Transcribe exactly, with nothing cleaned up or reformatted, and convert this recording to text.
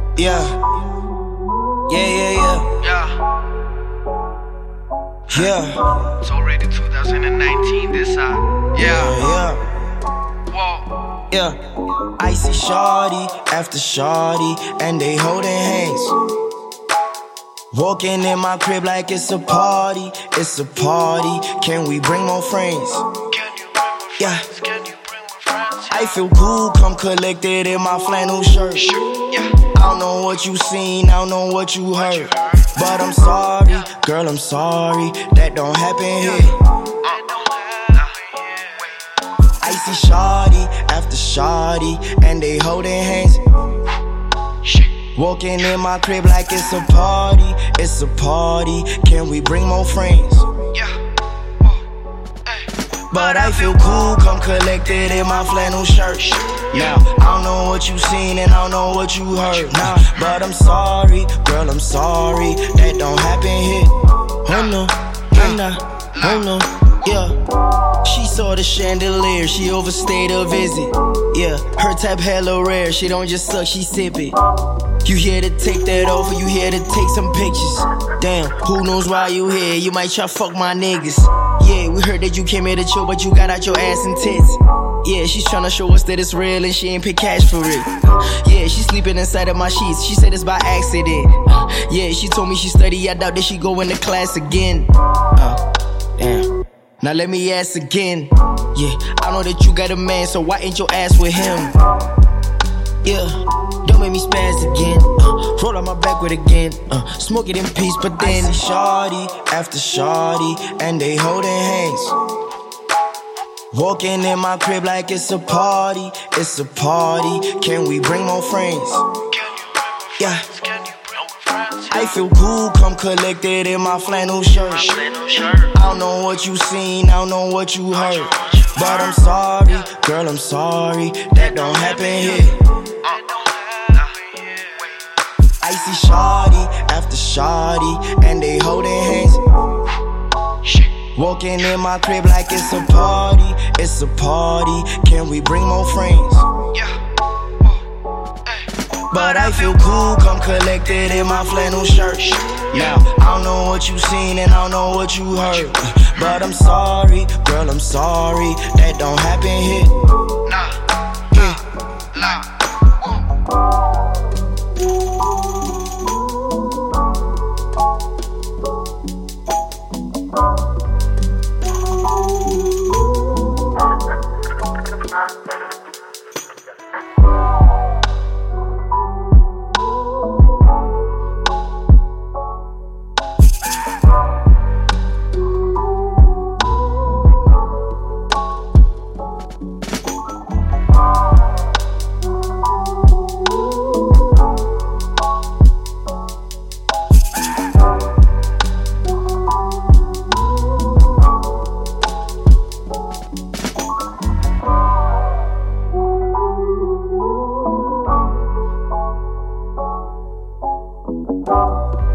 Yeah. Yeah, yeah, yeah. Yeah. Yeah. It's already two thousand nineteen this side. Yeah. Yeah. Whoa. Yeah. I see shawty after shawty, and they holding hands. Walking in my crib like it's a party. It's a party. Can we bring more friends? Can you bring more Yeah. friends? Can you bring more friends? I feel cool, come collected in my flannel shirt. Sure. Yeah. I don't know what you seen, I don't know what you heard, but I'm sorry, girl, I'm sorry, that don't happen here. I see shawty after shawty, and they holding hands. Walking in my crib like it's a party, it's a party. Can we bring more friends? But I feel cool, come collected in my flannel shirt. Now, I don't know what you seen and I don't know what you heard. Nah, but I'm sorry, girl, I'm sorry, that don't happen here. Oh no, oh no, oh no, yeah. She saw the chandelier, she overstayed her visit. Yeah, her type hella rare, she don't just suck, she sip it. You here to take that off or you here to take some pictures? Damn, who knows why you here, you might try fuck my niggas. Yeah, we heard that you came here to chill, but you got out your ass and tits. Yeah, she's tryna show us that it's real and she ain't pay cash for it. Yeah, she sleeping inside of my sheets, she said it's by accident. Yeah, she told me she study, I doubt that she go into class again. Uh, damn. Now let me ask again. Yeah, I know that you got a man, so why ain't your ass with him? Yeah, don't make me spaz again. Uh, roll on my back with again. Uh, smoke it in peace, but then I see shawty after shawty, and they holding hands. Walking in my crib like it's a party, it's a party. Can we bring more friends? Yeah. I feel cool, come collected in my flannel shirt. I don't know what you seen, I don't know what you heard, but I'm sorry, girl, I'm sorry, that don't happen here. I see shawty after shawty, and they holding hands. Walking in my crib like it's a party, it's a party. Can we bring more friends? But I feel cool, come collected in my flannel shirt. Now, I don't know what you seen and I don't know what you heard, but I'm sorry, girl, I'm sorry, that don't happen here. Nah, nah, nah. Bye.